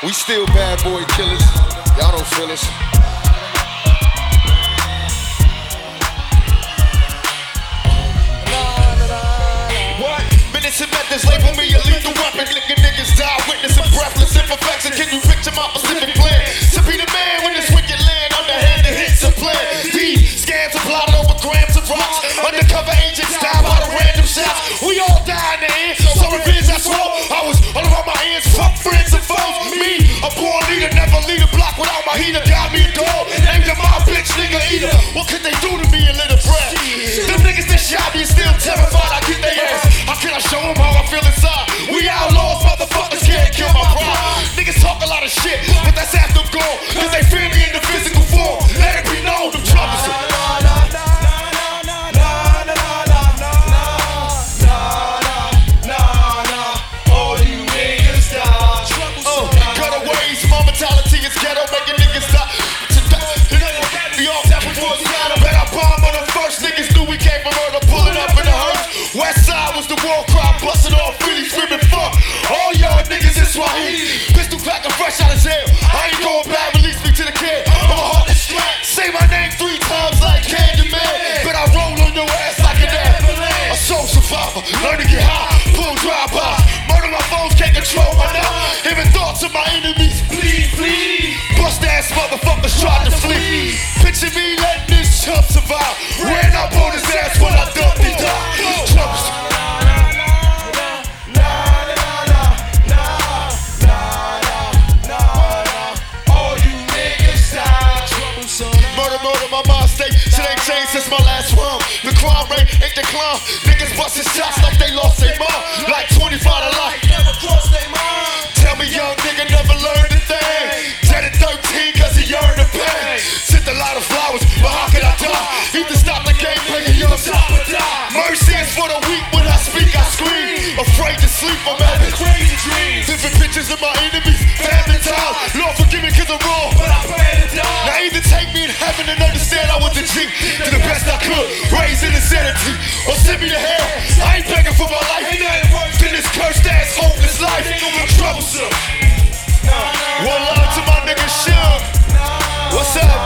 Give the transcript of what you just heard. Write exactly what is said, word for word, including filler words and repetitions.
We still bad boy killers. Y'all don't feel us. What? Minutes and methods label me a lethal weapon. Licking niggas die, witnessing breathless imperfection. Can you picture my specific plan? To be the man when this wicked land underhanded hits a plan. These scams are plotted over grams of rocks. Undercover agents die by the random shots. We all die in the end, so revenge I swore. I was all around my hands, fuck friends and foes. Me, a born leader, never lead a block without my heater. Got me a dog, named him my bitch nigga eater. What could they do to me in little breath? Them niggas that shot me is still terrified. I get their ass. How can I show them how I feel inside? We outlaws, motherfuckers can't kill my pride. Niggas talk a lot of shit, but that's after goal. Cause they feel me in the physical form. Let it be known, them troublesome. Ghetto making niggas stop. We all tap before Seattle. Bet I bomb on the first. Niggas knew we came from murder. Pulling up in the hearse. West side was the war cry. Busting off Philly, screaming fuck. All y'all niggas in Swahili. Pistol packing fresh out of jail. I ain't going back, release me to the kid. I'm a heart and strap. Say my name three times like Candyman. But I roll on your ass like an ambulance. A soul survivor, learn to get high. Pull drive-bys. Murder my phones, can't control my now. Even thoughts of my enemies. Please, please. Bust ass motherfuckers tried to flee. Picture me letting this chump survive. Ran up on his ass when I dumped him down. Chumps. All you niggas die. Murder, murder, my mind state. Shit ain't changed since my last run. The crime rate ain't declined. Niggas busting shots like they lost their mom. Like twenty-five to life. Never crossed their mind. Tell me young nigga never learned a thing. Ten and thirteen cause he earned the pain. Sent a lot of flowers, but how could I die? Either stop the game, play a young stop or die. Mercy is for the weak, when I speak I scream. Afraid to sleep, I'm having crazy dreams. Vivid pictures of my enemies, family time. Lord forgive me cause I'm wrong, but I plan to die. Now either take me in heaven and understand I was the G. Do the best I could, raise in insanity. Or send me to hell, I ain't begging for my life. Ain't nothing worse than this cursed ass hopeless life. Troublesome. One love to my nigga Shug. What's up?